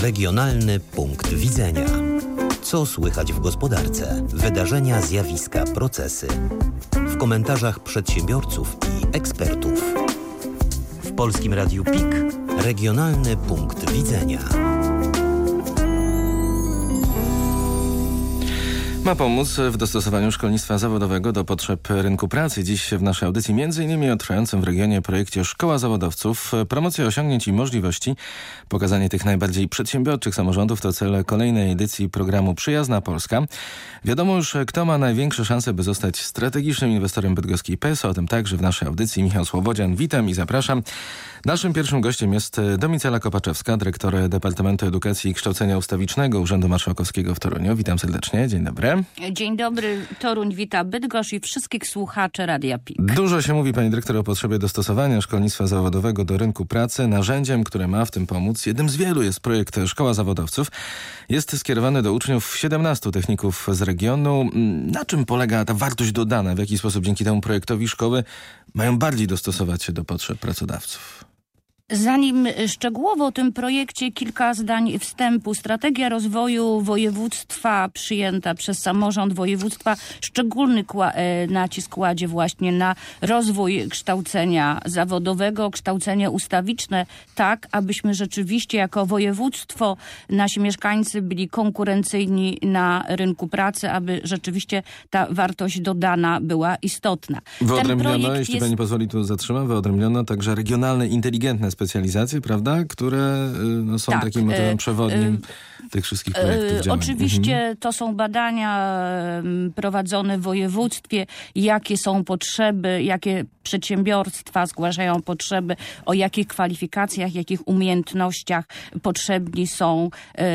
Regionalny punkt widzenia. Co słychać w gospodarce? Wydarzenia, zjawiska, procesy. W komentarzach przedsiębiorców i ekspertów. W Polskim Radiu PIK Regionalny punkt widzenia. Ma pomóc w dostosowaniu szkolnictwa zawodowego do potrzeb rynku pracy. Dziś w naszej audycji m.in. o trwającym w regionie projekcie Szkoła Zawodowców. Promocja osiągnięć i możliwości, pokazanie tych najbardziej przedsiębiorczych samorządów to cel kolejnej edycji programu Przyjazna Polska. Wiadomo już, kto ma największe szanse, by zostać strategicznym inwestorem bydgoskiej PES. O tym także w naszej audycji. Michał Słowodzian, witam i zapraszam. Naszym pierwszym gościem jest Domicela Kopaczewska, dyrektor Departamentu Edukacji i Kształcenia Ustawicznego Urzędu Marszałkowskiego w Toruniu. Witam serdecznie, dzień dobry. Dzień dobry, Toruń wita Bydgoszcz i wszystkich słuchaczy Radia PIK. Dużo się mówi, pani dyrektor, o potrzebie dostosowania szkolnictwa zawodowego do rynku pracy. Narzędziem, które ma w tym pomóc, jednym z wielu jest projekt Szkoła Zawodowców. Jest skierowany do uczniów 17 techników z regionu. Na czym polega ta wartość dodana? W jaki sposób dzięki temu projektowi szkoły mają bardziej dostosować się do potrzeb pracodawców? Zanim szczegółowo o tym projekcie, kilka zdań wstępu. Strategia rozwoju województwa przyjęta przez samorząd województwa szczególny nacisk kładzie właśnie na rozwój kształcenia zawodowego, kształcenie ustawiczne, tak abyśmy rzeczywiście jako województwo, nasi mieszkańcy byli konkurencyjni na rynku pracy, aby rzeczywiście ta wartość dodana była istotna. Wyodrębniono, jeśli pani pozwoli, tu zatrzymam, wyodrębniono także regionalne, inteligentne specjalizacje, prawda? Które są takim motywem przewodnim tych wszystkich projektów działań. Oczywiście to są badania prowadzone w województwie, jakie są potrzeby, jakie przedsiębiorstwa zgłaszają potrzeby, o jakich kwalifikacjach, jakich umiejętnościach potrzebni są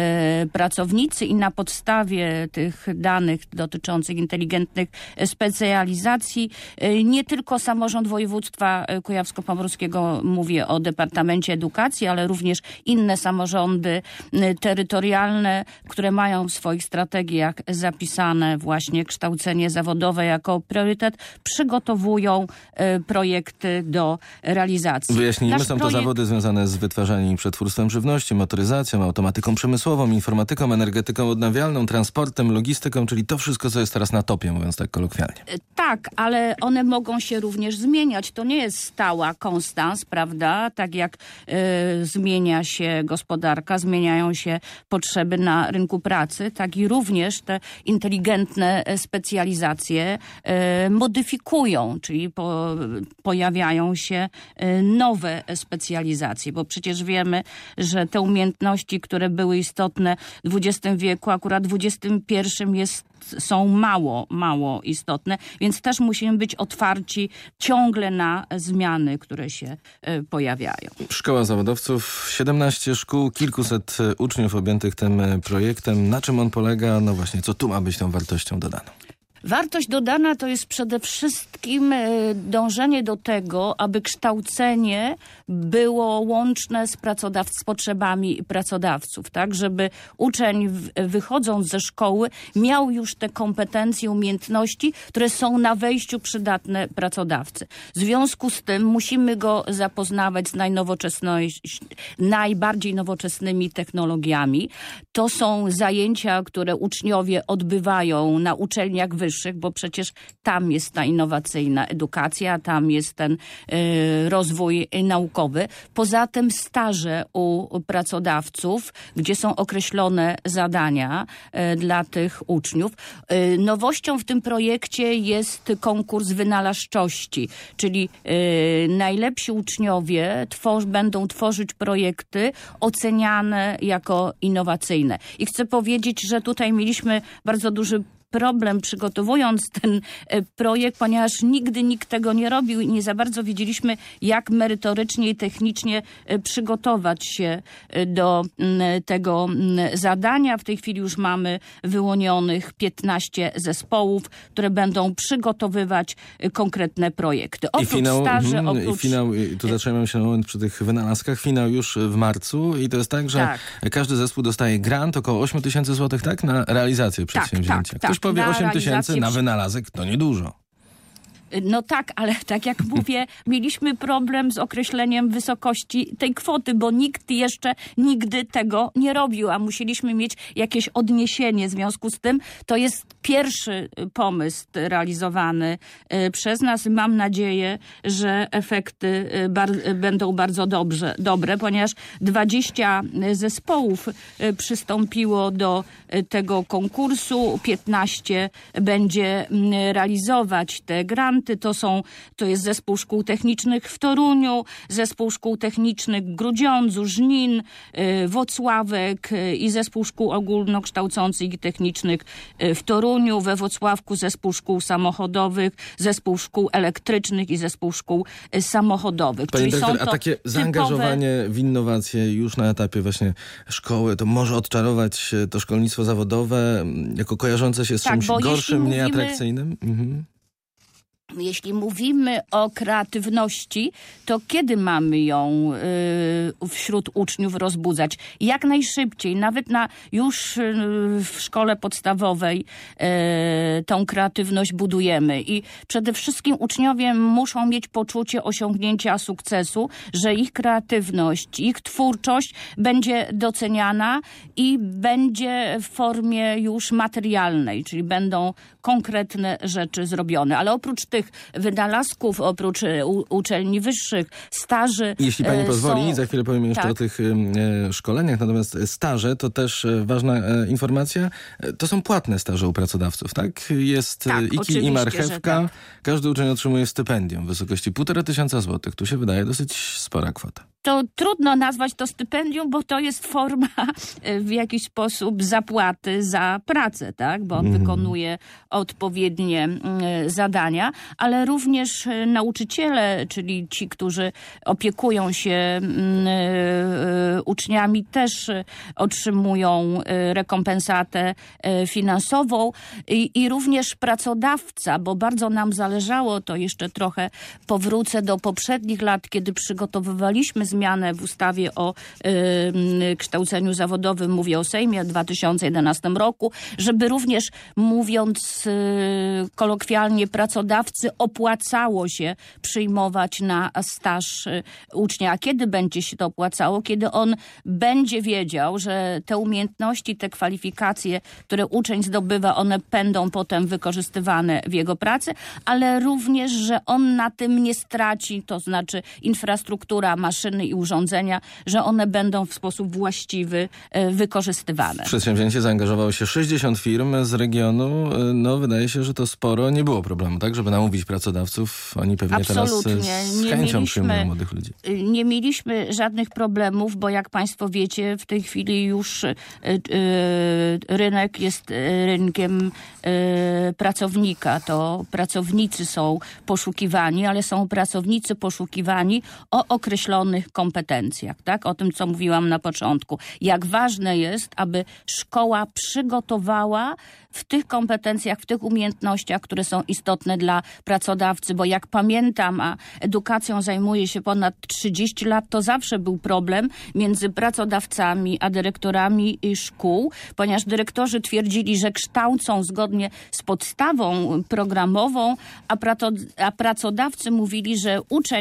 pracownicy i na podstawie tych danych dotyczących inteligentnych specjalizacji nie tylko samorząd województwa kujawsko-pomorskiego, mówię o Departamencie Edukacji, ale również inne samorządy terytorialne, które mają w swoich strategiach zapisane właśnie kształcenie zawodowe jako priorytet, przygotowują projekty do realizacji. Wyjaśnijmy, są to zawody związane z wytwarzaniem i przetwórstwem żywności, motoryzacją, automatyką przemysłową, informatyką, energetyką odnawialną, transportem, logistyką, czyli to wszystko, co jest teraz na topie, mówiąc tak kolokwialnie. Tak, ale one mogą się również zmieniać. To nie jest stała konstans, prawda? Tak jak zmienia się gospodarka, zmieniają się potrzeby na rynku pracy, tak i również te inteligentne specjalizacje modyfikują, czyli pojawiają się nowe specjalizacje, bo przecież wiemy, że te umiejętności, które były istotne w XX wieku, akurat w XXI są mało istotne, więc też musimy być otwarci ciągle na zmiany, które się pojawiają. Szkoła Zawodowców, 17 szkół, kilkuset uczniów objętych tym projektem. Na czym on polega? No właśnie, co tu ma być tą wartością dodaną? Wartość dodana to jest przede wszystkim dążenie do tego, aby kształcenie było łączne z potrzebami pracodawców, tak? Żeby uczeń wychodząc ze szkoły miał już te kompetencje, umiejętności, które są na wejściu przydatne pracodawcy. W związku z tym musimy go zapoznawać z najbardziej nowoczesnymi technologiami. To są zajęcia, które uczniowie odbywają na uczelniach wyższych, bo przecież tam jest ta innowacyjna edukacja, tam jest ten rozwój naukowy. Poza tym staże u pracodawców, gdzie są określone zadania dla tych uczniów. Nowością w tym projekcie jest konkurs wynalazczości, czyli najlepsi uczniowie będą tworzyć projekty oceniane jako innowacyjne. I chcę powiedzieć, że tutaj mieliśmy bardzo duży problem przygotowując ten projekt, ponieważ nigdy nikt tego nie robił i nie za bardzo wiedzieliśmy, jak merytorycznie i technicznie przygotować się do tego zadania. W tej chwili już mamy wyłonionych 15 zespołów, które będą przygotowywać konkretne projekty. Oprócz finał, tu zatrzymamy się na moment przy tych wynalazkach, finał już w marcu i to jest tak, że każdy zespół dostaje grant, około 8 000 złotych, tak? Na realizację przedsięwzięcia. Ktoś powie 8 000 na wynalazek, to niedużo. No tak, ale tak jak mówię, mieliśmy problem z określeniem wysokości tej kwoty, bo nikt jeszcze nigdy tego nie robił, a musieliśmy mieć jakieś odniesienie. W związku z tym to jest pierwszy pomysł realizowany przez nas. Mam nadzieję, że efekty będą bardzo dobre, ponieważ 20 zespołów przystąpiło do tego konkursu, 15 będzie realizować te granty. To jest Zespół Szkół Technicznych w Toruniu, Zespół Szkół Technicznych w Grudziądzu, Żnin, Włocławek i Zespół Szkół Ogólnokształcących i Technicznych w Toruniu, we Włocławku Zespół Szkół Samochodowych, Zespół Szkół Elektrycznych i Zespół Szkół Samochodowych. Pani dyrektor, a takie zaangażowanie w innowacje już na etapie właśnie szkoły, to może odczarować to szkolnictwo zawodowe jako kojarzące się z czymś gorszym, mniej atrakcyjnym? Jeśli mówimy o kreatywności, to kiedy mamy ją wśród uczniów rozbudzać? Jak najszybciej, nawet już w szkole podstawowej tą kreatywność budujemy. I przede wszystkim uczniowie muszą mieć poczucie osiągnięcia sukcesu, że ich kreatywność, ich twórczość będzie doceniana i będzie w formie już materialnej, czyli będą konkretne rzeczy zrobione. Ale oprócz tych wynalazków, oprócz uczelni wyższych, staży... Jeśli pani pozwoli, za chwilę powiem jeszcze o tych szkoleniach, natomiast staże to też ważna informacja. To są płatne staże u pracodawców, tak? Jest IKI i marchewka. Tak. Każdy uczeń otrzymuje stypendium w wysokości 1500 złotych. Tu się wydaje dosyć spora kwota. To trudno nazwać to stypendium, bo to jest forma w jakiś sposób zapłaty za pracę, tak? Bo on wykonuje odpowiednie zadania, ale również nauczyciele, czyli ci, którzy opiekują się uczniami, też otrzymują rekompensatę finansową i również pracodawca, bo bardzo nam zależało, to jeszcze trochę powrócę do poprzednich lat, kiedy przygotowywaliśmy zmianę w ustawie o kształceniu zawodowym, mówię o Sejmie w 2011 roku, żeby również, mówiąc kolokwialnie, pracodawcy opłacało się przyjmować na staż ucznia. A kiedy będzie się to opłacało? Kiedy on będzie wiedział, że te umiejętności, te kwalifikacje, które uczeń zdobywa, one będą potem wykorzystywane w jego pracy, ale również, że on na tym nie straci, to znaczy infrastruktura, maszyny i urządzenia, że one będą w sposób właściwy wykorzystywane. W przedsięwzięcie zaangażowało się 60 firm z regionu. No, wydaje się, że to sporo. Nie było problemu, tak? Żeby namówić pracodawców. Oni pewnie absolutnie teraz z chęcią przyjmują młodych ludzi. Nie mieliśmy żadnych problemów, bo jak państwo wiecie, w tej chwili już rynek jest rynkiem pracownika. To pracownicy są poszukiwani, ale są pracownicy poszukiwani o określonych kompetencjach, tak? O tym, co mówiłam na początku. Jak ważne jest, aby szkoła przygotowała w tych kompetencjach, w tych umiejętnościach, które są istotne dla pracodawcy, bo jak pamiętam, a edukacją zajmuje się ponad 30 lat, to zawsze był problem między pracodawcami a dyrektorami szkół, ponieważ dyrektorzy twierdzili, że kształcą zgodnie z podstawą programową, a pracodawcy mówili, że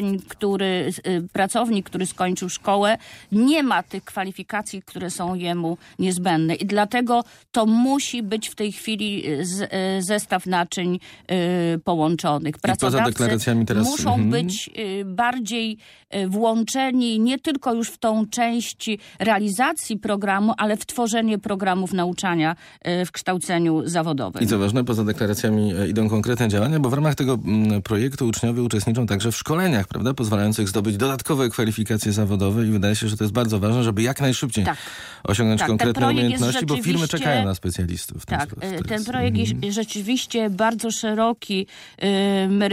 pracownik, który skończył szkołę, nie ma tych kwalifikacji, które są jemu niezbędne. I dlatego to musi być w tej chwili zestaw naczyń połączonych. Pracodawcy muszą być bardziej włączeni nie tylko już w tą część realizacji programu, ale w tworzenie programów nauczania w kształceniu zawodowym. I co ważne, poza deklaracjami idą konkretne działania, bo w ramach tego projektu uczniowie uczestniczą także w szkoleniach, prawda, pozwalających zdobyć dodatkowe kwalifikacje zawodowe i wydaje się, że to jest bardzo ważne, żeby jak najszybciej osiągnąć konkretne umiejętności, bo firmy czekają na specjalistów. Ten projekt jest rzeczywiście bardzo szeroki.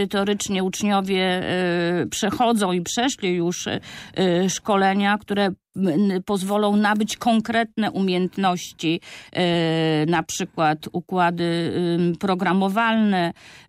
Merytorycznie uczniowie przechodzą i przeszli już szkolenia, które pozwolą nabyć konkretne umiejętności, na przykład układy programowalne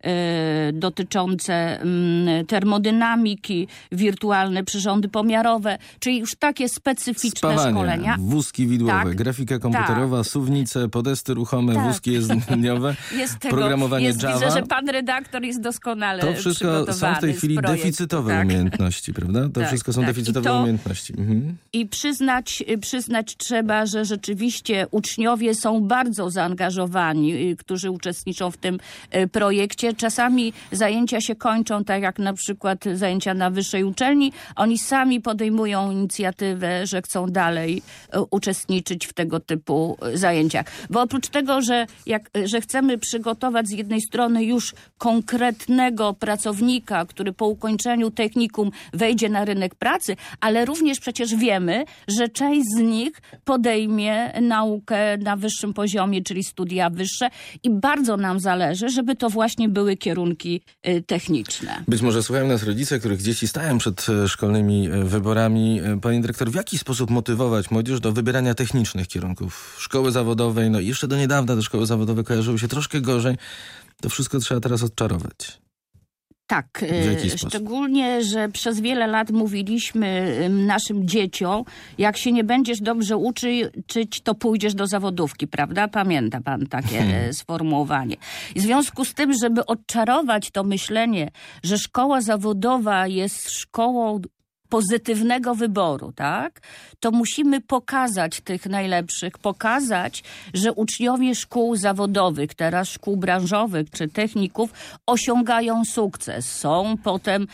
dotyczące termodynamiki, wirtualne przyrządy pomiarowe, czyli już takie specyficzne spawanie, szkolenia. Wózki widłowe, grafika komputerowa, suwnice, podesty ruchome, wózki jezdniowe, programowanie Java. Widzę, że pan redaktor jest doskonale to wszystko przygotowany są w tej chwili deficytowe umiejętności, prawda? To wszystko są deficytowe umiejętności. I przyznać trzeba, że rzeczywiście uczniowie są bardzo zaangażowani, którzy uczestniczą w tym projekcie. Czasami zajęcia się kończą, tak jak na przykład zajęcia na wyższej uczelni. Oni sami podejmują inicjatywę, że chcą dalej uczestniczyć w tego typu zajęciach. Bo oprócz tego, że chcemy przygotować z jednej strony już konkretnego pracownika, który po ukończeniu technikum wejdzie na rynek pracy, ale również przecież wiemy, że część z nich podejmie naukę na wyższym poziomie, czyli studia wyższe i bardzo nam zależy, żeby to właśnie były kierunki techniczne. Być może słuchają nas rodzice, których dzieci stają przed szkolnymi wyborami. Pani dyrektor, w jaki sposób motywować młodzież do wybierania technicznych kierunków? Szkoły zawodowej, no jeszcze do niedawna te szkoły zawodowe kojarzyły się troszkę gorzej. To wszystko trzeba teraz odczarować. Tak, szczególnie, że przez wiele lat mówiliśmy naszym dzieciom, jak się nie będziesz dobrze uczyć, to pójdziesz do zawodówki, prawda? Pamięta pan takie sformułowanie. I w związku z tym, żeby odczarować to myślenie, że szkoła zawodowa jest szkołą pozytywnego wyboru, tak? To musimy pokazać tych najlepszych, pokazać, że uczniowie szkół zawodowych, teraz szkół branżowych czy techników osiągają sukces. Są potem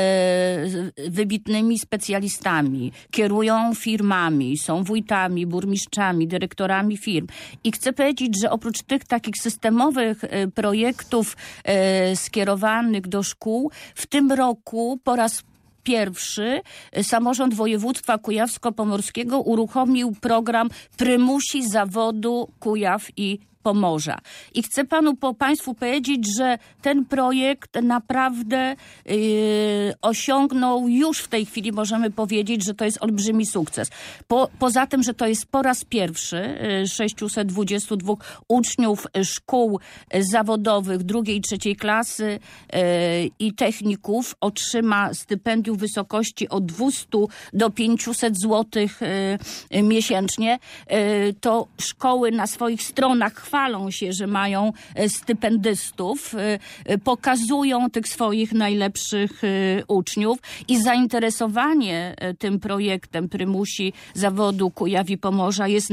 wybitnymi specjalistami, kierują firmami, są wójtami, burmistrzami, dyrektorami firm. I chcę powiedzieć, że oprócz tych takich systemowych projektów skierowanych do szkół, w tym roku po raz pierwszy samorząd województwa kujawsko-pomorskiego uruchomił program Prymusi Zawodu Kujaw i Pomorza. I chcę Państwu powiedzieć, że ten projekt naprawdę osiągnął już w tej chwili, możemy powiedzieć, że to jest olbrzymi sukces. Poza tym, że to jest po raz pierwszy 622 uczniów szkół zawodowych drugiej i trzeciej klasy i techników otrzyma stypendium w wysokości od 200 do 500 zł miesięcznie. To szkoły na swoich stronach chwalą się, że mają stypendystów, pokazują tych swoich najlepszych uczniów i zainteresowanie tym projektem Prymusi Zawodu Kujaw i Pomorza jest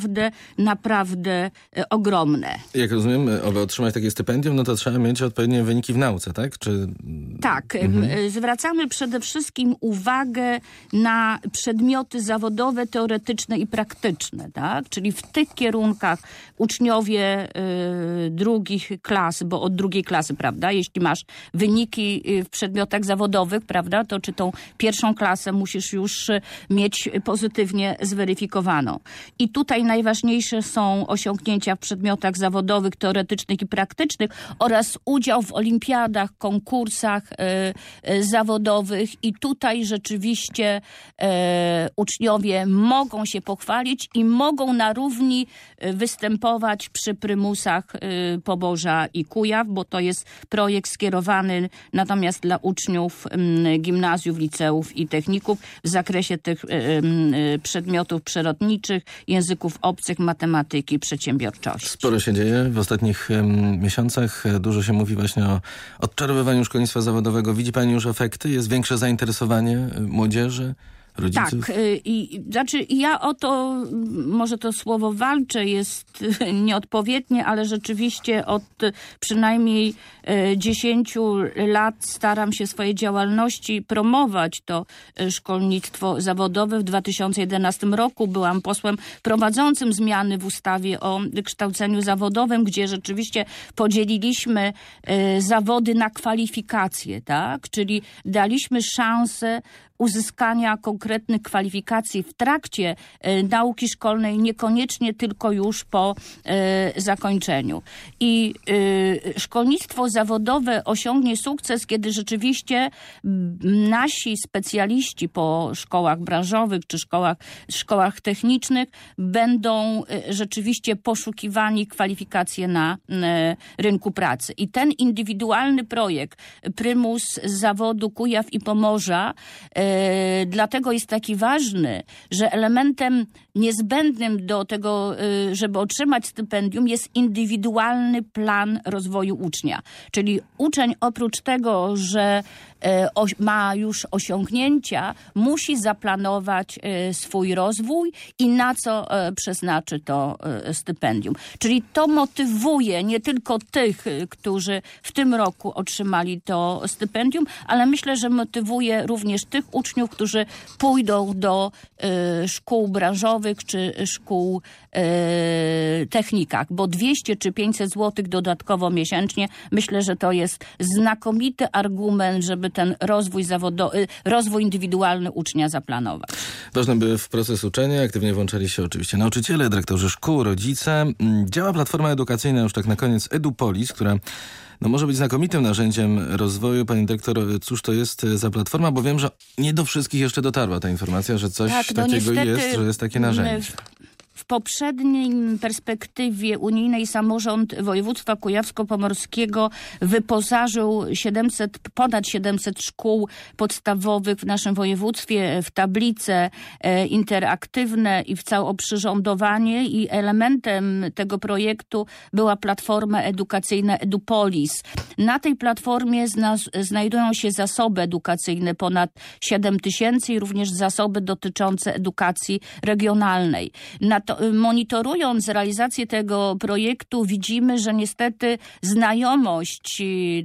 naprawdę ogromne. Jak rozumiem, aby otrzymać takie stypendium, no to trzeba mieć odpowiednie wyniki w nauce, tak? Tak. Zwracamy przede wszystkim uwagę na przedmioty zawodowe, teoretyczne i praktyczne, tak? Czyli w tych kierunkach uczniowie drugich klas, bo od drugiej klasy, prawda, jeśli masz wyniki w przedmiotach zawodowych, prawda, to czy tą pierwszą klasę musisz już mieć pozytywnie zweryfikowaną. I tutaj najważniejsze są osiągnięcia w przedmiotach zawodowych, teoretycznych i praktycznych oraz udział w olimpiadach, konkursach zawodowych i tutaj rzeczywiście uczniowie mogą się pochwalić i mogą na równi występować przy prymusach Pomorza i Kujaw, bo to jest projekt skierowany natomiast dla uczniów gimnazjów, liceów i techników w zakresie tych przedmiotów przyrodniczych, języków obcych, matematyki, przedsiębiorczości. Sporo się dzieje w ostatnich miesiącach. Dużo się mówi właśnie o odczarowywaniu szkolnictwa zawodowego. Widzi pani już efekty? Jest większe zainteresowanie młodzieży? Rodziców? Tak, ja o to, może to słowo walczę jest nieodpowiednie, ale rzeczywiście od przynajmniej 10 lat staram się swojej działalności promować to szkolnictwo zawodowe. W 2011 roku byłam posłem prowadzącym zmiany w ustawie o kształceniu zawodowym, gdzie rzeczywiście podzieliliśmy zawody na kwalifikacje, tak? Czyli daliśmy szansę uzyskania konkretnych kwalifikacji w trakcie nauki szkolnej, niekoniecznie tylko już po zakończeniu. I szkolnictwo zawodowe osiągnie sukces, kiedy rzeczywiście nasi specjaliści po szkołach branżowych czy szkołach technicznych będą rzeczywiście poszukiwani kwalifikacje na rynku pracy. I ten indywidualny projekt Prymus z zawodu Kujaw i Pomorza dlatego jest taki ważny, że elementem niezbędnym do tego, żeby otrzymać stypendium, jest indywidualny plan rozwoju ucznia. Czyli uczeń oprócz tego, że ma już osiągnięcia, musi zaplanować swój rozwój i na co przeznaczy to stypendium. Czyli to motywuje nie tylko tych, którzy w tym roku otrzymali to stypendium, ale myślę, że motywuje również tych uczniów, którzy pójdą do szkół branżowych czy szkół technikach, bo 200 czy 500 zł dodatkowo miesięcznie, myślę, że to jest znakomity argument, żeby ten rozwój indywidualny ucznia zaplanować. Ważne, by w proces uczenia aktywnie włączali się oczywiście nauczyciele, dyrektorzy szkół, rodzice. Działa platforma edukacyjna już tak na koniec EduPolis, która może być znakomitym narzędziem rozwoju. Pani dyrektor, cóż to jest za platforma? Bo wiem, że nie do wszystkich jeszcze dotarła ta informacja, że coś takiego niestety jest, że jest takie narzędzie. W poprzedniej perspektywie unijnej samorząd województwa kujawsko-pomorskiego wyposażył ponad 700 szkół podstawowych w naszym województwie w tablice interaktywne i w całoprzyrządowanie, i elementem tego projektu była platforma edukacyjna EduPolis. Na tej platformie znajdują się zasoby edukacyjne, ponad 7 000 i również zasoby dotyczące edukacji regionalnej. Monitorując realizację tego projektu, widzimy, że niestety znajomość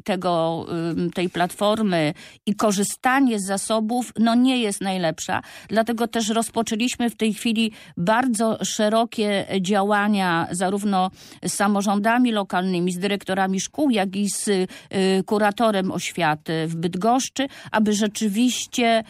tej platformy i korzystanie z zasobów nie jest najlepsza. Dlatego też rozpoczęliśmy w tej chwili bardzo szerokie działania zarówno z samorządami lokalnymi, z dyrektorami szkół, jak i z kuratorem oświaty w Bydgoszczy, aby rzeczywiście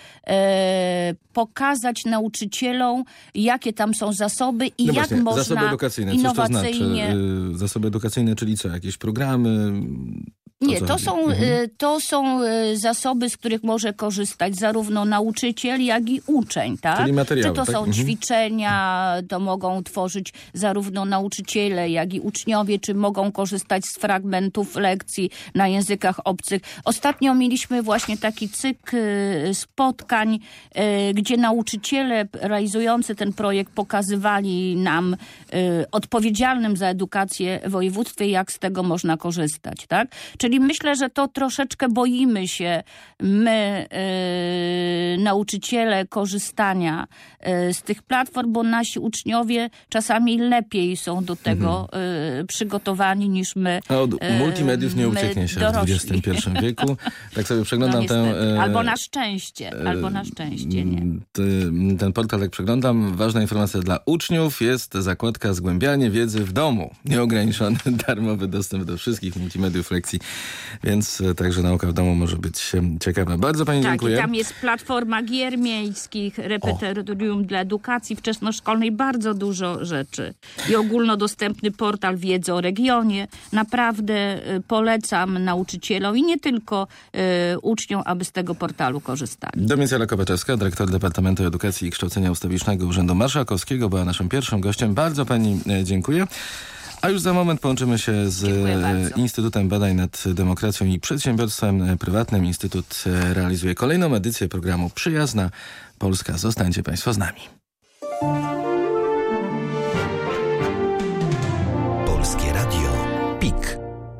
pokazać nauczycielom, jakie tam są zasoby i jak właśnie, można zasoby edukacyjne. innowacyjnie... Cóż to znaczy? Zasoby edukacyjne, czyli co? Jakieś programy? Nie, to są zasoby, z których może korzystać zarówno nauczyciel, jak i uczeń, tak? Czyli materiały, Czy to są ćwiczenia, to mogą tworzyć zarówno nauczyciele, jak i uczniowie, czy mogą korzystać z fragmentów lekcji na językach obcych. Ostatnio mieliśmy właśnie taki cykl spotkań, gdzie nauczyciele realizujący ten projekt pokazywali nam, odpowiedzialnym za edukację w województwie, jak z tego można korzystać, tak? Czyli myślę, że to troszeczkę boimy się my, nauczyciele, korzystania z tych platform, bo nasi uczniowie czasami lepiej są do tego przygotowani niż my. Od multimediów nie ucieknie się dorośli. w XXI wieku. Tak sobie przeglądam tę... Albo na szczęście nie. Ten portal, jak przeglądam, ważna informacja dla uczniów, jest zakładka Zgłębianie wiedzy w domu. Nieograniczony, darmowy dostęp do wszystkich multimediów, lekcji, więc także nauka w domu może być ciekawa. Bardzo pani dziękuję. Tak, i tam jest platforma gier miejskich, repertorium dla edukacji wczesnoszkolnej, bardzo dużo rzeczy. I ogólnodostępny portal wiedzy o regionie. Naprawdę polecam nauczycielom i nie tylko uczniom, aby z tego portalu korzystali. Dominicjala Kopaczewska, dyrektor Departamentu Edukacji i Kształcenia Ustawicznego Urzędu Marszałkowskiego, była naszym pierwszym gościem. Bardzo pani dziękuję. A już za moment połączymy się z Instytutem Badań nad Demokracją i Przedsiębiorstwem Prywatnym. Instytut realizuje kolejną edycję programu Przyjazna Polska. Zostańcie państwo z nami. Polskie Radio PIK.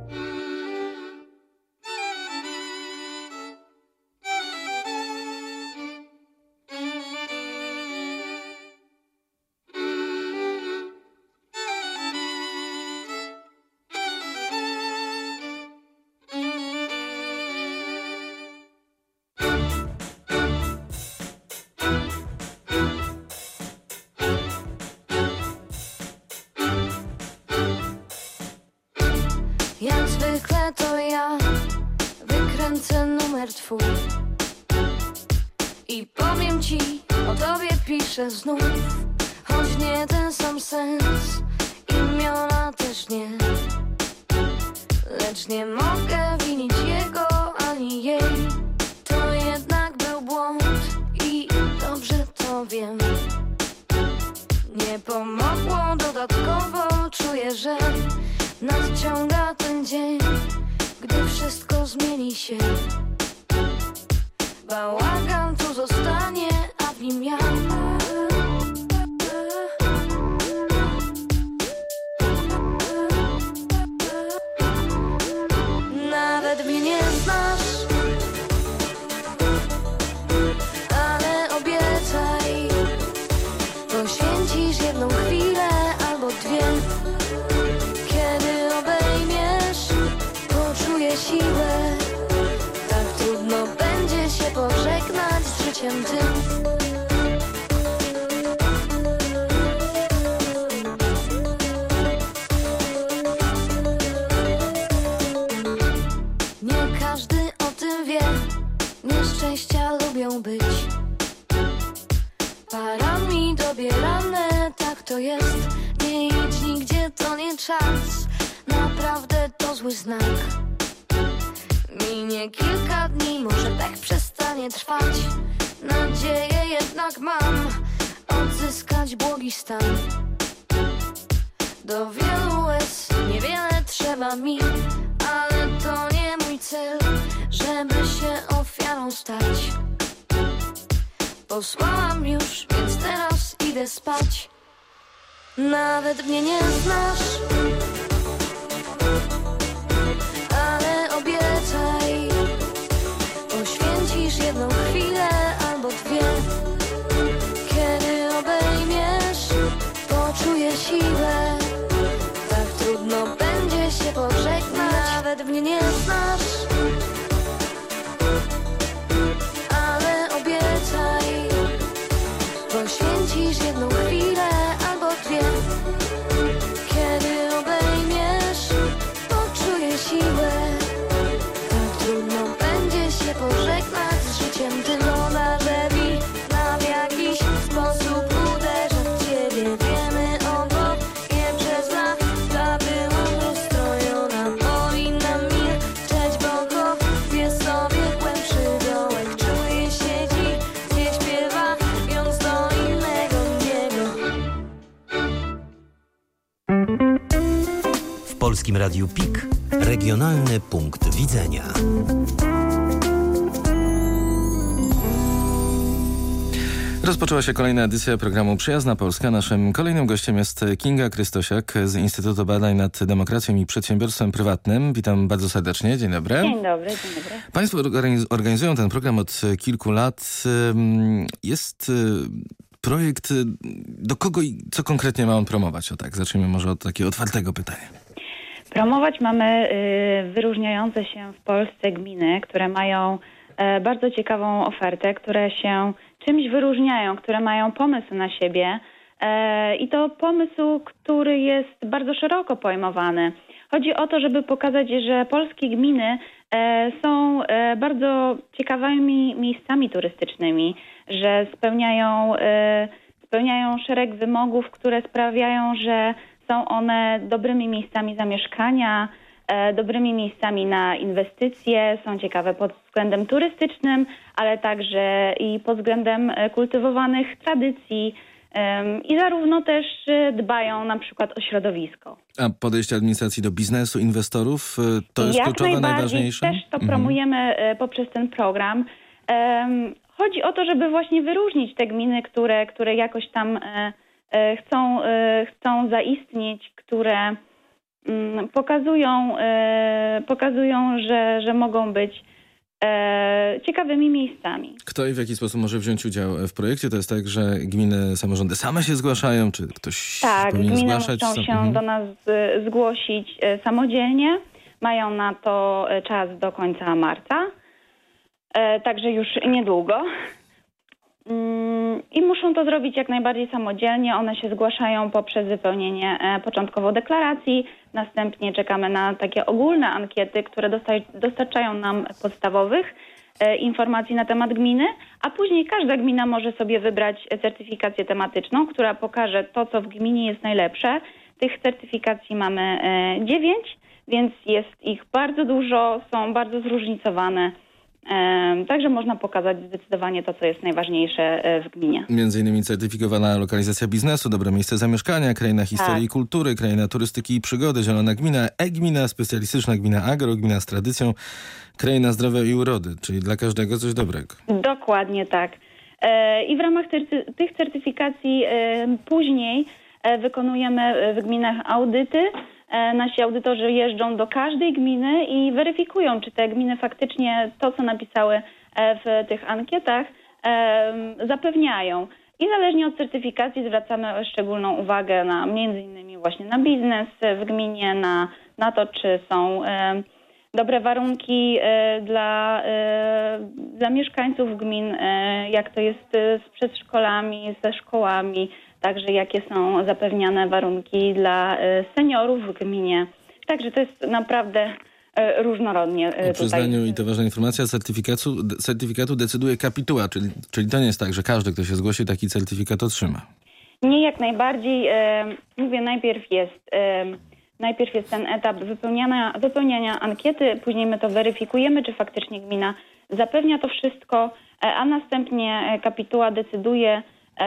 Jak zwykle to ja wykręcę numer twój i pamięci o tobie piszę znów, choć nie ten sam sens, imiona też nie. Lecz nie mogę winić jego ani jej, to jednak był błąd i dobrze to wiem. Nie pomogło dodatkowo, czuję, że nadciąga ten dzień, gdy wszystko zmieni się. Bałagan tu zostanie, a w nim ja. Nawet mnie nie znasz, ale obiecaj, poświęcisz jedną chwilę albo dwie. Kiedy obejmiesz, poczuję siłę. Tak trudno będzie się pożegnać z życiem tym. Nie każdy o tym wie, nieszczęścia lubią być parami dobierane, tak to jest. Nie idź nigdzie, to nie czas, naprawdę to zły znak. Minie kilka dni, może pech przestanie trwać. Nadzieję jednak mam odzyskać błogi stan. Do wielu łez niewiele trzeba mi, ale to nie mój cel, żeby się ofiarą stać. Posłałam już, więc teraz idę spać. Nawet mnie nie znasz, ale obiecaj, poświęcisz jedną chwilę albo dwie. Kiedy obejmiesz, poczuję siłę. Tak trudno będzie się pożegnać. Nawet mnie nie znasz, ale obiecaj, poświęcisz jedną chwilę albo dwie. Kiedy obejmiesz, poczuję siłę. Tak trudno będzie się pożegnać z życiem tym. Szkoda, że wina w jakiś sposób uderza w ciebie. Wiemy obok, nie przez lata byłam rozstrojona. Powinna milczeć, bo go wie sobie głębszy dołek. Czuję się dziś, nie śpiewa, wiąc do innego niego. W Polskim Radiu PIK regionalny punkt widzenia. Rozpoczęła się kolejna edycja programu Przyjazna Polska. Naszym kolejnym gościem jest Kinga Krystosiak z Instytutu Badań nad Demokracją i Przedsiębiorstwem Prywatnym. Witam bardzo serdecznie. Dzień dobry. Dzień dobry, dzień dobry. Państwo organizują ten program od kilku lat. Jest projekt, do kogo i co konkretnie ma on promować? O tak, zacznijmy może od takiego otwartego pytania. Promować mamy wyróżniające się w Polsce gminy, które mają bardzo ciekawą ofertę, które się czymś wyróżniają, które mają pomysł na siebie i to pomysł, który jest bardzo szeroko pojmowany. Chodzi o to, żeby pokazać, że polskie gminy są bardzo ciekawymi miejscami turystycznymi, że spełniają szereg wymogów, które sprawiają, że są one dobrymi miejscami zamieszkania, dobrymi miejscami na inwestycje, są ciekawe pod względem turystycznym, ale także i pod względem kultywowanych tradycji i zarówno też dbają na przykład o środowisko. A podejście administracji do biznesu, inwestorów, to jest kluczowe, najważniejsze? Też to promujemy poprzez ten program. Chodzi o to, żeby właśnie wyróżnić te gminy, które jakoś tam chcą zaistnieć, które pokazują, że mogą być ciekawymi miejscami. Kto i w jaki sposób może wziąć udział w projekcie? To jest tak, że gminy, samorządy same się zgłaszają, czy ktoś powinien zgłaszać? Tak, gminy muszą się do nas zgłosić samodzielnie. Mają na to czas do końca marca, także już niedługo. I muszą to zrobić jak najbardziej samodzielnie. One się zgłaszają poprzez wypełnienie początkowo deklaracji. Następnie czekamy na takie ogólne ankiety, które dostarczają nam podstawowych informacji na temat gminy, a później każda gmina może sobie wybrać certyfikację tematyczną, która pokaże to, co w gminie jest najlepsze. Tych certyfikacji mamy 9, więc jest ich bardzo dużo, są bardzo zróżnicowane. Także można pokazać zdecydowanie to, co jest najważniejsze w gminie. Między innymi certyfikowana lokalizacja biznesu, dobre miejsce zamieszkania, kraina historii i kultury, kraina turystyki i przygody, zielona gmina, e-gmina, specjalistyczna gmina agro, gmina z tradycją, kraina zdrowia i urody, czyli dla każdego coś dobrego. Dokładnie tak. I w ramach tych certyfikacji później wykonujemy w gminach audyty. Nasi audytorzy jeżdżą do każdej gminy i weryfikują, czy te gminy faktycznie to, co napisały w tych ankietach, zapewniają. I zależnie od certyfikacji zwracamy szczególną uwagę na między innymi właśnie na biznes w gminie, na to, czy są dobre warunki dla mieszkańców gmin, jak to jest z przedszkolami, ze szkołami, także jakie są zapewniane warunki dla seniorów w gminie. Także to jest naprawdę różnorodnie tutaj. O przyznaniu, i to ważna informacja, certyfikatu decyduje kapituła, czyli to nie jest tak, że każdy, kto się zgłosi, taki certyfikat otrzyma. Nie, jak najbardziej. Mówię, najpierw jest ten etap wypełniania ankiety, później my to weryfikujemy, czy faktycznie gmina zapewnia to wszystko, a następnie kapituła decyduje,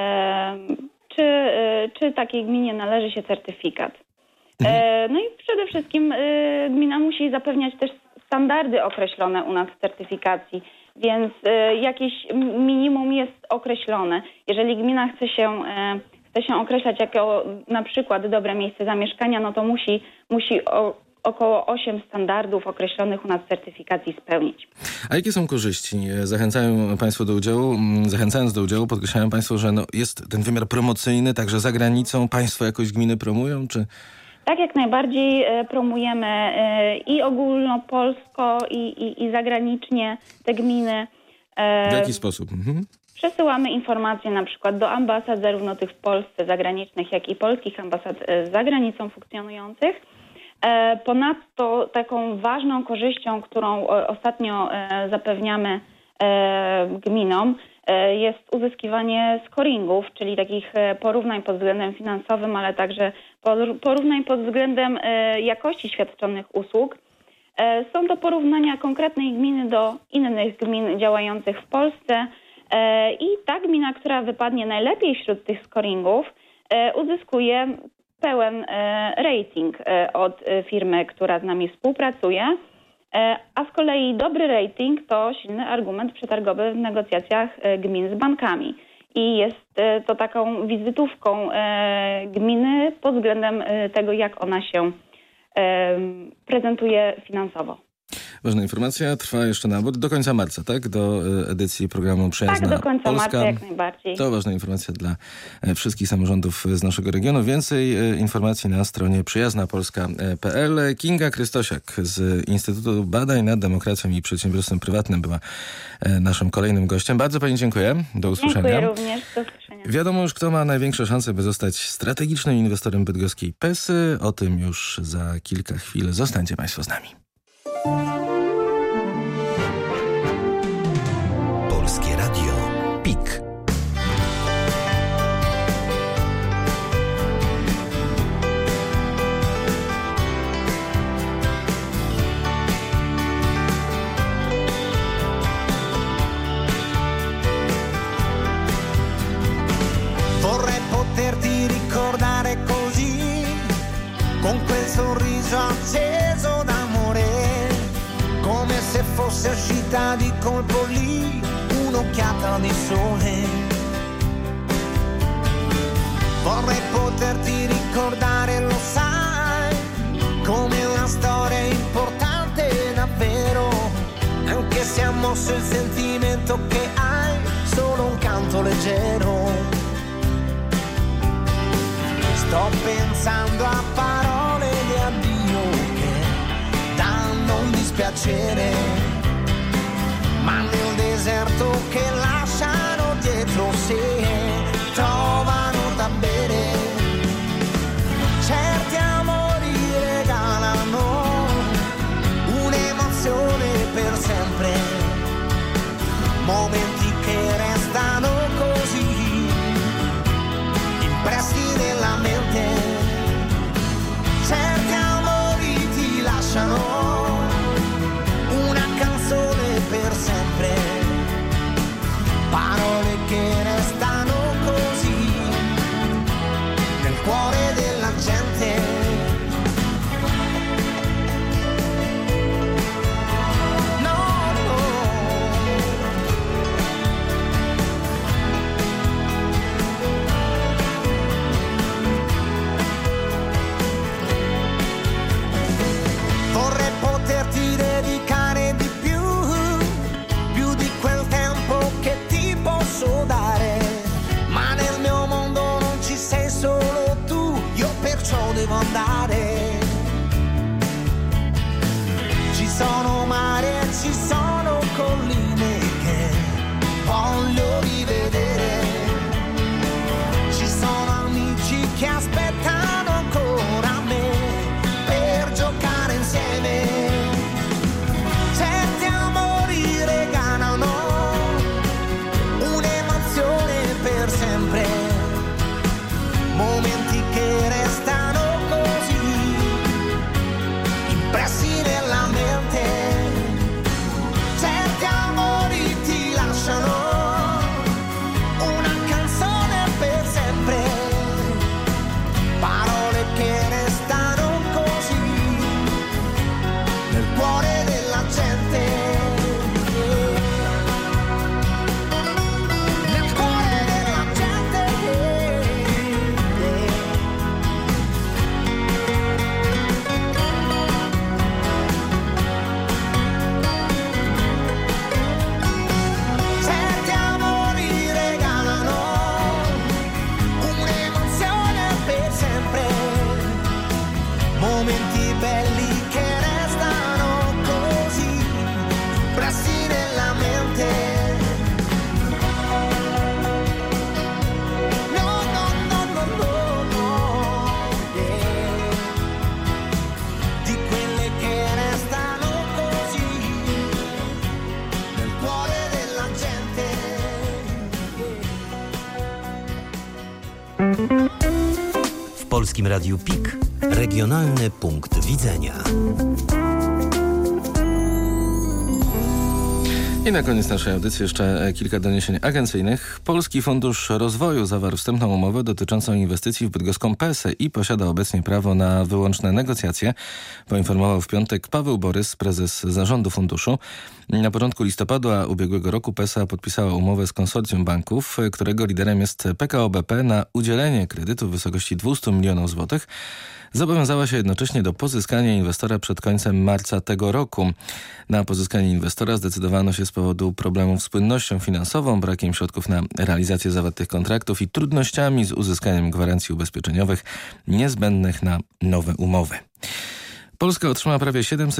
czy takiej gminie należy się certyfikat. No i przede wszystkim gmina musi zapewniać też standardy określone u nas w certyfikacji, więc jakieś minimum jest określone. Jeżeli gmina chce się określać jako na przykład dobre miejsce zamieszkania, no to musi około 8 standardów określonych u nas w certyfikacji spełnić. A jakie są korzyści? Zachęcając do udziału, podkreślają Państwo, że jest ten wymiar promocyjny, także za granicą Państwo jakoś gminy promują, czy... Tak, jak najbardziej promujemy i ogólnopolsko, i zagranicznie te gminy. W jaki sposób? Przesyłamy informacje na przykład do ambasad, zarówno tych w Polsce zagranicznych, jak i polskich ambasad za granicą funkcjonujących. Ponadto taką ważną korzyścią, którą ostatnio zapewniamy gminom, jest uzyskiwanie scoringów, czyli takich porównań pod względem finansowym, ale także porównań pod względem jakości świadczonych usług. Są to porównania konkretnej gminy do innych gmin działających w Polsce i ta gmina, która wypadnie najlepiej wśród tych scoringów, uzyskuje pełen rating od firmy, która z nami współpracuje, a z kolei dobry rating to silny argument przetargowy w negocjacjach gmin z bankami. I jest to taką wizytówką gminy pod względem tego, jak ona się prezentuje finansowo. Ważna informacja, trwa jeszcze nabór do końca marca, tak? Do edycji programu Przyjazna Polska. Tak, do końca marca jak najbardziej. To ważna informacja dla wszystkich samorządów z naszego regionu. Więcej informacji na stronie przyjaznapolska.pl. Kinga Krystosiak z Instytutu Badań nad Demokracją i Przedsiębiorstwem Prywatnym była naszym kolejnym gościem. Bardzo Pani dziękuję. Do usłyszenia. Dziękuję również. Do usłyszenia. Wiadomo już, kto ma największe szanse, by zostać strategicznym inwestorem bydgoskiej Pesy. O tym już za kilka chwil. Zostańcie Państwo z nami. Polskie Radio PIK. Vorrei poterti ricordare così, con quel sorriso acceso d'amore, come se fosse uscita di colpo lì un'occhiata di sole. Vorrei poterti ricordare, lo sai, come una storia importante davvero, anche se ha mosso il sentimento che hai, solo un canto leggero. Sto pensando a parole di addio che danno un dispiacere, ma nel deserto che lasciano dietro sé trovano da bere. Certi amori regalano un'emozione per sempre, momenti che restano così impressi nella mente. Certi amori ti lasciano una canzone per sempre, parole che restano così nel cuore della gente. Devo andare. Ci sono mari e ci sono colline che voglio rivedere. Ci sono amici che aspettano ancora me per giocare insieme. Certi amori regalano un'emozione per sempre, momenti che restano nella mente. Certi amori ti lasciano una canzone per sempre, parole che restano così nel cuore della gente, nel cuore della gente. Momenti belli che restano così impressi nella mente. No, no, no, no, no, no, yeah. Di quelle che restano così nel cuore della gente, W Polskim Radiu PIK regionalny punkt widzenia. I na koniec naszej audycji jeszcze kilka doniesień agencyjnych. Polski Fundusz Rozwoju zawarł wstępną umowę dotyczącą inwestycji w bydgoską Pesę i posiada obecnie prawo na wyłączne negocjacje, poinformował w piątek Paweł Borys, prezes zarządu funduszu. Na początku listopada ubiegłego roku Pesa podpisała umowę z konsorcjum banków, którego liderem jest PKO BP, na udzielenie kredytu w wysokości 200 milionów złotych. Zobowiązała się jednocześnie do pozyskania inwestora przed końcem marca tego roku. Na pozyskanie inwestora zdecydowano się z powodu problemów z płynnością finansową, brakiem środków na realizację zawartych kontraktów i trudnościami z uzyskaniem gwarancji ubezpieczeniowych niezbędnych na nowe umowy. Polska otrzyma prawie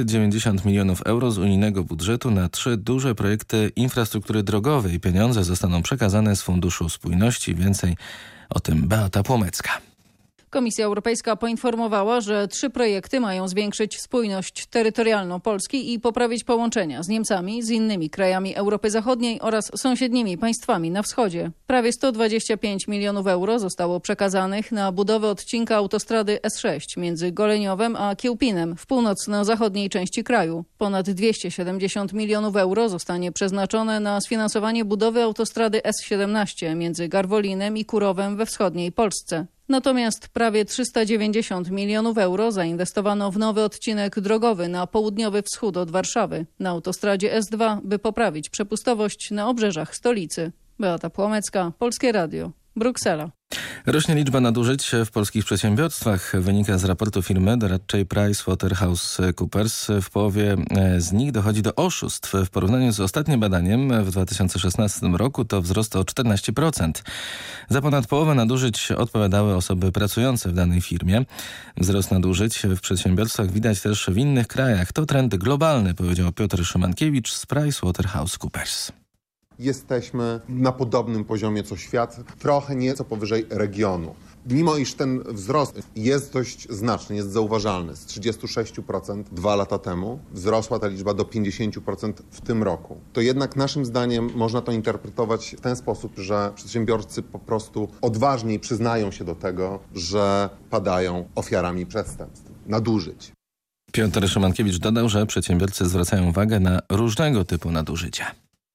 790 milionów euro z unijnego budżetu na 3 duże projekty infrastruktury drogowej. Pieniądze zostaną przekazane z Funduszu Spójności. Więcej o tym Beata Płomecka. Komisja Europejska poinformowała, że 3 projekty mają zwiększyć spójność terytorialną Polski i poprawić połączenia z Niemcami, z innymi krajami Europy Zachodniej oraz sąsiednimi państwami na wschodzie. Prawie 125 milionów euro zostało przekazanych na budowę odcinka autostrady S6 między Goleniowem a Kiełpinem w północno-zachodniej części kraju. Ponad 270 milionów euro zostanie przeznaczone na sfinansowanie budowy autostrady S17 między Garwolinem i Kurowem we wschodniej Polsce. Natomiast prawie 390 milionów euro zainwestowano w nowy odcinek drogowy na południowy wschód od Warszawy, na autostradzie S2, by poprawić przepustowość na obrzeżach stolicy. Beata Płomecka, Polskie Radio, Bruksela. Rośnie liczba nadużyć w polskich przedsiębiorstwach. Wynika z raportu firmy doradczej PricewaterhouseCoopers. W połowie z nich dochodzi do oszustw. W porównaniu z ostatnim badaniem w 2016 roku to wzrost o 14%. Za ponad połowę nadużyć odpowiadały osoby pracujące w danej firmie. Wzrost nadużyć w przedsiębiorstwach widać też w innych krajach. To trend globalny, powiedział Piotr Szymankiewicz z PricewaterhouseCoopers. Jesteśmy na podobnym poziomie co świat, trochę nieco powyżej regionu. Mimo iż ten wzrost jest dość znaczny, jest zauważalny, z 36% 2 lata temu wzrosła ta liczba do 50% w tym roku, to jednak naszym zdaniem można to interpretować w ten sposób, że przedsiębiorcy po prostu odważniej przyznają się do tego, że padają ofiarami przestępstw, nadużyć. Piotr Szymankiewicz dodał, że przedsiębiorcy zwracają uwagę na różnego typu nadużycia.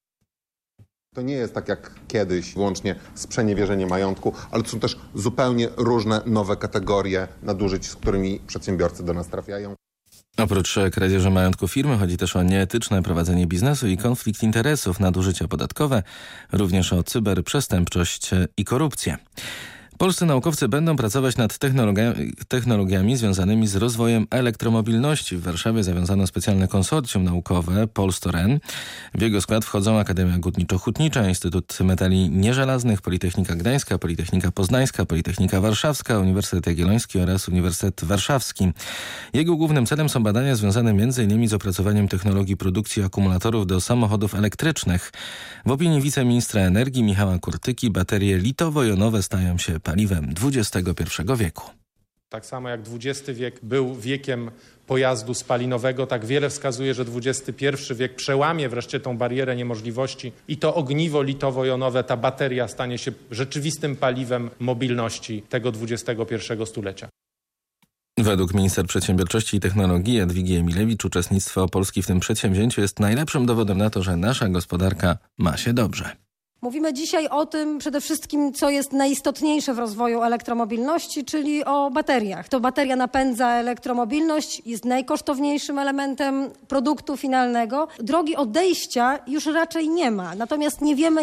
To nie jest tak jak kiedyś wyłącznie sprzeniewierzenie majątku, ale to są też zupełnie różne nowe kategorie nadużyć, z którymi przedsiębiorcy do nas trafiają. Oprócz kradzieży majątku firmy chodzi też o nieetyczne prowadzenie biznesu i konflikt interesów, nadużycia podatkowe, również o cyberprzestępczość i korupcję. Polscy naukowcy będą pracować nad technologiami związanymi z rozwojem elektromobilności. W Warszawie zawiązano specjalne konsorcjum naukowe Polstoren. W jego skład wchodzą Akademia Górniczo-Hutnicza, Instytut Metali Nieżelaznych, Politechnika Gdańska, Politechnika Poznańska, Politechnika Warszawska, Uniwersytet Jagielloński oraz Uniwersytet Warszawski. Jego głównym celem są badania związane m.in. z opracowaniem technologii produkcji akumulatorów do samochodów elektrycznych. W opinii wiceministra energii Michała Kurtyki baterie litowo-jonowe stają się paliwem XXI wieku. Tak samo jak XX wiek był wiekiem pojazdu spalinowego, tak wiele wskazuje, że XXI wiek przełamie wreszcie tą barierę niemożliwości i to ogniwo litowo-jonowe, ta bateria stanie się rzeczywistym paliwem mobilności tego XXI stulecia. Według minister przedsiębiorczości i technologii Jadwigi Emilewicz uczestnictwo Polski w tym przedsięwzięciu jest najlepszym dowodem na to, że nasza gospodarka ma się dobrze. Mówimy dzisiaj o tym przede wszystkim, co jest najistotniejsze w rozwoju elektromobilności, czyli o bateriach. To bateria napędza elektromobilność, jest najkosztowniejszym elementem produktu finalnego. Drogi odejścia już raczej nie ma. Natomiast nie wiemy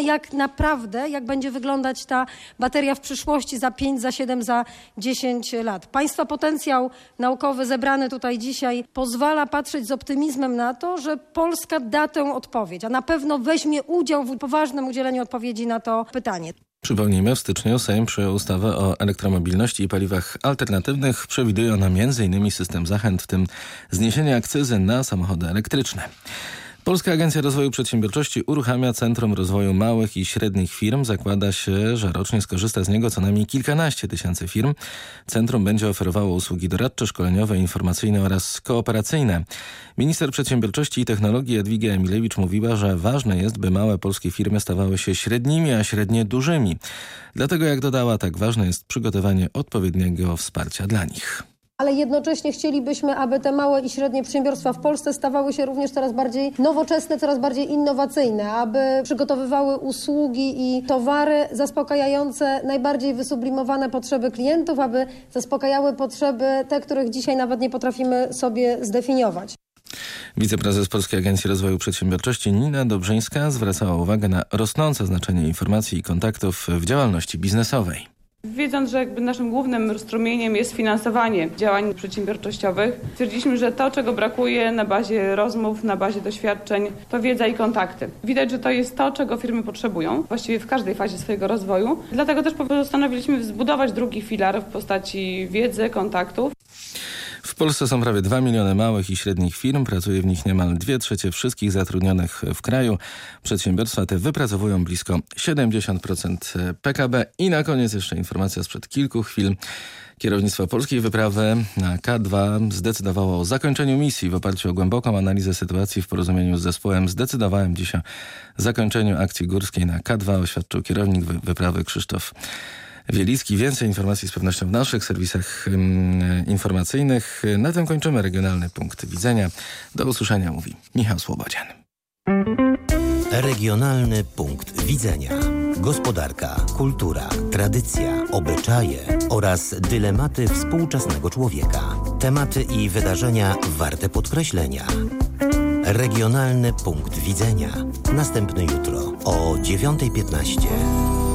jak będzie wyglądać ta bateria w przyszłości za 5, za 7, za 10 lat. Państwa potencjał naukowy zebrany tutaj dzisiaj pozwala patrzeć z optymizmem na to, że Polska da tę odpowiedź, a na pewno weźmie udział w poważnym udzieleniu odpowiedzi na to pytanie. Przypomnijmy, w styczniu Sejm przyjął ustawę o elektromobilności i paliwach alternatywnych. Przewiduje ona m.in. system zachęt, w tym zniesienie akcyzy na samochody elektryczne. Polska Agencja Rozwoju Przedsiębiorczości uruchamia Centrum Rozwoju Małych i Średnich Firm. Zakłada się, że rocznie skorzysta z niego co najmniej kilkanaście tysięcy firm. Centrum będzie oferowało usługi doradcze, szkoleniowe, informacyjne oraz kooperacyjne. Minister Przedsiębiorczości i Technologii Jadwiga Emilewicz mówiła, że ważne jest, by małe polskie firmy stawały się średnimi, a średnie dużymi. Dlatego, jak dodała, tak ważne jest przygotowanie odpowiedniego wsparcia dla nich. Ale jednocześnie chcielibyśmy, aby te małe i średnie przedsiębiorstwa w Polsce stawały się również coraz bardziej nowoczesne, coraz bardziej innowacyjne, aby przygotowywały usługi i towary zaspokajające najbardziej wysublimowane potrzeby klientów, aby zaspokajały potrzeby te, których dzisiaj nawet nie potrafimy sobie zdefiniować. Wiceprezes Polskiej Agencji Rozwoju Przedsiębiorczości Nina Dobrzyńska zwracała uwagę na rosnące znaczenie informacji i kontaktów w działalności biznesowej. Wiedząc, że naszym głównym strumieniem jest finansowanie działań przedsiębiorczościowych, stwierdziliśmy, że to, czego brakuje na bazie rozmów, na bazie doświadczeń, to wiedza i kontakty. Widać, że to jest to, czego firmy potrzebują, właściwie w każdej fazie swojego rozwoju. Dlatego też postanowiliśmy zbudować drugi filar w postaci wiedzy, kontaktów. W Polsce są prawie 2 miliony małych i średnich firm. Pracuje w nich niemal 2/3 wszystkich zatrudnionych w kraju. Przedsiębiorstwa te wypracowują blisko 70% PKB. I na koniec jeszcze informacja sprzed kilku chwil. Kierownictwo polskiej wyprawy na K2 zdecydowało o zakończeniu misji. W oparciu o głęboką analizę sytuacji w porozumieniu z zespołem zdecydowałem dziś o zakończeniu akcji górskiej na K2, oświadczył kierownik wyprawy Krzysztof Wielicki. Więcej informacji z pewnością w naszych serwisach informacyjnych. Na tym kończymy Regionalny Punkt Widzenia. Do usłyszenia, mówi Michał Słobodzian. Regionalny Punkt Widzenia. Gospodarka, kultura, tradycja, obyczaje oraz dylematy współczesnego człowieka. Tematy i wydarzenia warte podkreślenia. Regionalny Punkt Widzenia. Następny jutro o 9:15.